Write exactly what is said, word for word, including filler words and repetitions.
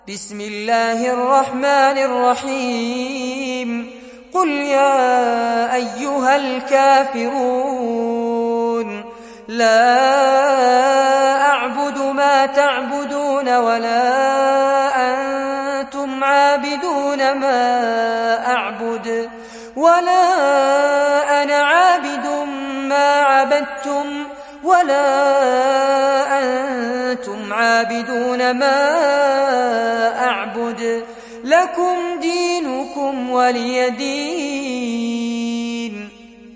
بسم الله الرحمن الرحيم قل يا أيها الكافرون لا أعبد ما تعبدون ولا أنتم عابدون ما أعبد ولا أنا عابد ما عبدتم ولا أنتم عابدون ما أعبد لكم دينكم ولي دين.